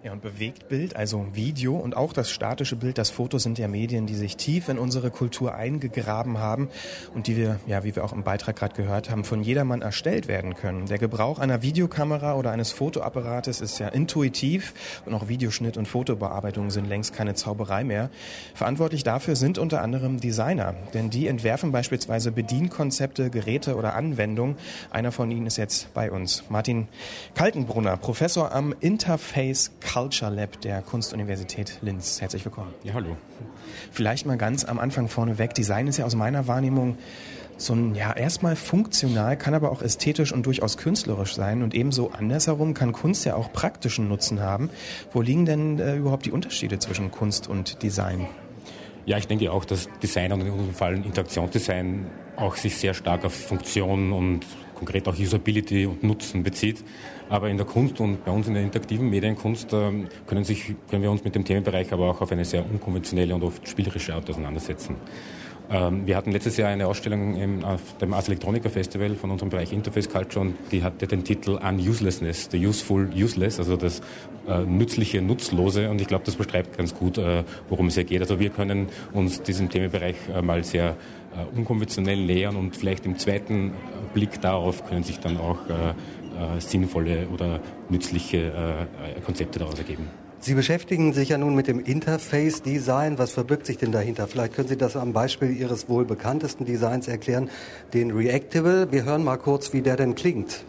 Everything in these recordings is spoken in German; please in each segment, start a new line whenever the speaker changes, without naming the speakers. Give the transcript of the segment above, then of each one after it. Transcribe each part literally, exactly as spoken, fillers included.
Ja, und Bewegtbild, also Video und auch das statische Bild, das Foto sind ja Medien, die sich tief in unsere Kultur eingegraben haben und die wir, ja, wie wir auch im Beitrag gerade gehört haben, von jedermann erstellt werden können. Der Gebrauch einer Videokamera oder eines Fotoapparates ist ja intuitiv und auch Videoschnitt und Fotobearbeitung sind längst keine Zauberei mehr. Verantwortlich dafür sind unter anderem Designer, denn die entwerfen beispielsweise Bedienkonzepte, Geräte oder Anwendungen. Einer von ihnen ist jetzt bei uns. Martin Kaltenbrunner, Professor am Interface Culture Lab der Kunstuniversität Linz. Herzlich willkommen.
Ja, hallo.
Vielleicht mal ganz am Anfang vorneweg. Design ist ja aus meiner Wahrnehmung so ein, ja, erstmal funktional, kann aber auch ästhetisch und durchaus künstlerisch sein. Und ebenso andersherum kann Kunst ja auch praktischen Nutzen haben. Wo liegen denn äh, überhaupt die Unterschiede zwischen Kunst und Design?
Ja, ich denke auch, dass Design und in unserem Fall Interaktionsdesign auch sich sehr stark auf Funktion und konkret auch Usability und Nutzen bezieht. Aber in der Kunst und bei uns in der interaktiven Medienkunst äh, können, sich, können wir uns mit dem Themenbereich aber auch auf eine sehr unkonventionelle und oft spielerische Art auseinandersetzen. Ähm, wir hatten letztes Jahr eine Ausstellung im, auf dem Ars Electronica Festival von unserem Bereich Interface Culture und die hatte den Titel Unuselessness, the useful useless, also das äh, nützliche Nutzlose, und ich glaube, das beschreibt ganz gut, äh, worum es hier geht. Also wir können uns diesem Themenbereich äh, mal sehr äh, unkonventionell nähern und vielleicht im zweiten Blick darauf können sich dann auch äh, äh, sinnvolle oder nützliche äh, Konzepte daraus ergeben.
Sie beschäftigen sich ja nun mit dem Interface-Design. Was verbirgt sich denn dahinter? Vielleicht können Sie das am Beispiel Ihres wohl bekanntesten Designs erklären, den Reactable. Wir hören mal kurz, wie der denn klingt.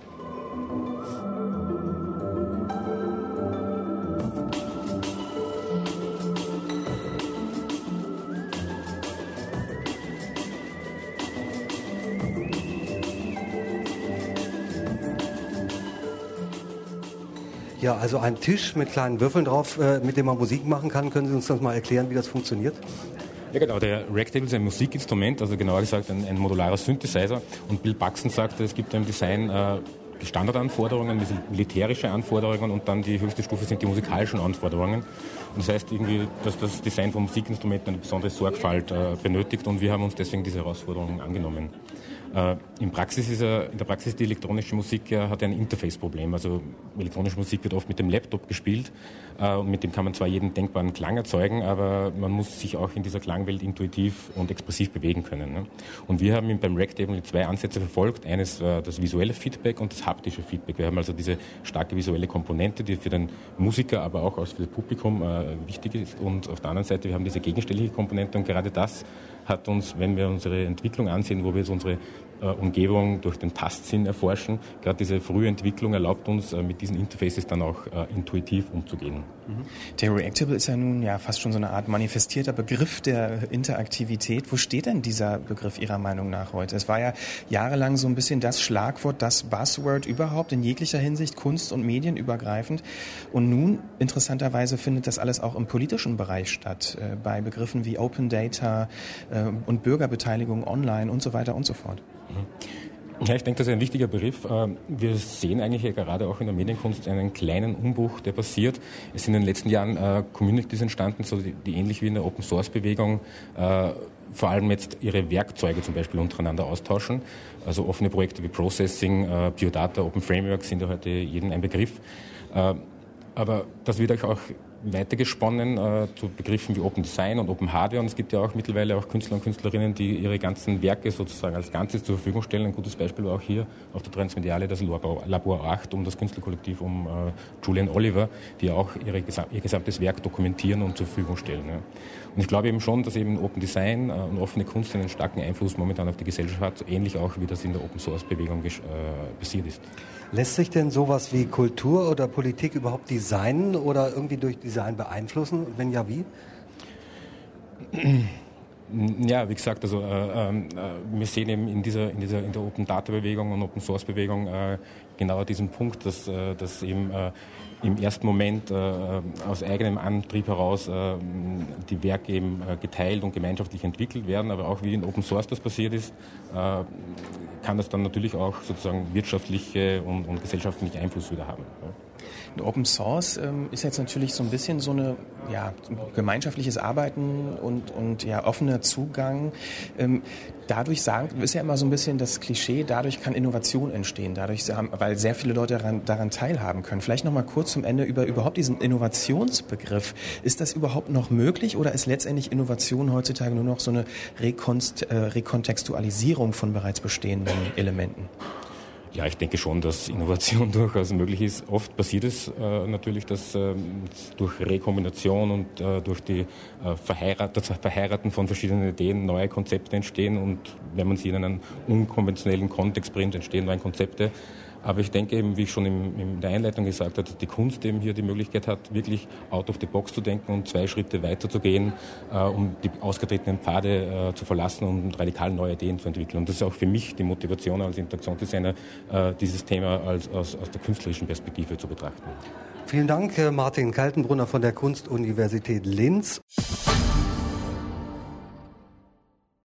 Ja, also ein Tisch mit kleinen Würfeln drauf, äh, mit dem man Musik machen kann. Können Sie uns das mal erklären, wie das funktioniert?
Ja, genau. Der Reactable ist ein Musikinstrument, also genauer gesagt ein, ein modularer Synthesizer. Und Bill Paxton sagte, es gibt im Design äh, die Standardanforderungen, diese militärische Anforderungen und dann die höchste Stufe sind die musikalischen Anforderungen. Und das heißt irgendwie, dass das Design von Musikinstrumenten eine besondere Sorgfalt äh, benötigt und wir haben uns deswegen diese Herausforderungen angenommen. Äh, in, Praxis ist er, in der Praxis die elektronische Musik äh, hat ein Interface-Problem. Also elektronische Musik wird oft mit dem Laptop gespielt äh, und mit dem kann man zwar jeden denkbaren Klang erzeugen, aber man muss sich auch in dieser Klangwelt intuitiv und expressiv bewegen können. Ne? Und wir haben beim Reactable zwei Ansätze verfolgt. Eines äh, das visuelle Feedback und das haptische Feedback. Wir haben also diese starke visuelle Komponente, die für den Musiker, aber auch für das Publikum äh, wichtig ist. Und auf der anderen Seite, wir haben diese gegenständliche Komponente und gerade das hat uns, wenn wir unsere Entwicklung ansehen, wo wir jetzt unsere äh, Umgebung durch den Tastsinn erforschen, gerade diese frühe Entwicklung erlaubt uns, äh, mit diesen Interfaces dann auch äh, intuitiv umzugehen.
Der Reactable ist ja nun ja fast schon so eine Art manifestierter Begriff der Interaktivität. Wo steht denn dieser Begriff Ihrer Meinung nach heute? Es war ja jahrelang so ein bisschen das Schlagwort, das Buzzword überhaupt in jeglicher Hinsicht, kunst- und medienübergreifend. Und nun, interessanterweise, findet das alles auch im politischen Bereich statt, äh, bei Begriffen wie Open Data äh, und Bürgerbeteiligung online und so weiter und so fort.
Ja, ich denke, das ist ein wichtiger Begriff. Wir sehen eigentlich ja gerade auch in der Medienkunst einen kleinen Umbruch, der passiert. Es sind in den letzten Jahren äh, Communities entstanden, so die, die ähnlich wie in der Open-Source-Bewegung äh, vor allem jetzt ihre Werkzeuge zum Beispiel untereinander austauschen. Also offene Projekte wie Processing, äh, Biodata, Open Framework sind ja heute jedem ein Begriff. Äh, aber das wird auch weitergesponnen äh, zu Begriffen wie Open Design und Open Hardware. Und es gibt ja auch mittlerweile auch Künstler und Künstlerinnen, die ihre ganzen Werke sozusagen als Ganzes zur Verfügung stellen. Ein gutes Beispiel war auch hier auf der Transmediale das Labor acht um das Künstlerkollektiv um äh, Julian Oliver, die auch ihre, ihr gesamtes Werk dokumentieren und zur Verfügung stellen. Ja. Und ich glaube eben schon, dass eben Open Design äh, und offene Kunst einen starken Einfluss momentan auf die Gesellschaft hat, so ähnlich auch wie das in der Open Source Bewegung äh, passiert ist.
Lässt sich denn sowas wie Kultur oder Politik überhaupt designen oder irgendwie durch Design beeinflussen? Wenn ja, wie?
Ja, wie gesagt, also äh, äh, wir sehen eben in dieser in dieser in der Open Data Bewegung und Open Source Bewegung äh, genau diesen Punkt, dass äh, dass eben äh, im ersten Moment äh, aus eigenem Antrieb heraus äh, die Werke eben äh, geteilt und gemeinschaftlich entwickelt werden, aber auch wie in Open Source das passiert ist, äh, kann das dann natürlich auch sozusagen wirtschaftliche und, und gesellschaftliche Einfluss wieder haben. Ja.
Open Source ähm, ist jetzt natürlich so ein bisschen so eine ja, gemeinschaftliches Arbeiten und, und ja, offener Zugang. Ähm, dadurch sagen, ist ja immer so ein bisschen das Klischee, dadurch kann Innovation entstehen. Dadurch, weil weil sehr viele Leute daran, daran teilhaben können. Vielleicht noch mal kurz zum Ende über überhaupt diesen Innovationsbegriff. Ist das überhaupt noch möglich oder ist letztendlich Innovation heutzutage nur noch so eine Rekonst, äh, Rekontextualisierung von bereits bestehenden Elementen?
Ja, ich denke schon, dass Innovation durchaus möglich ist. Oft passiert es äh, natürlich, dass äh, durch Rekombination und äh, durch die äh, Verheirat- das Verheiraten von verschiedenen Ideen neue Konzepte entstehen. Und wenn man sie in einen unkonventionellen Kontext bringt, entstehen neue Konzepte. Aber ich denke eben, wie ich schon im, in der Einleitung gesagt habe, dass die Kunst eben hier die Möglichkeit hat, wirklich out of the box zu denken und zwei Schritte weiter zu gehen, äh, um die ausgetretenen Pfade äh, zu verlassen und radikal neue Ideen zu entwickeln. Und das ist auch für mich die Motivation als Interaktionsdesigner, äh, dieses Thema als, aus, aus der künstlerischen Perspektive zu betrachten.
Vielen Dank, Martin Kaltenbrunner von der Kunstuniversität Linz.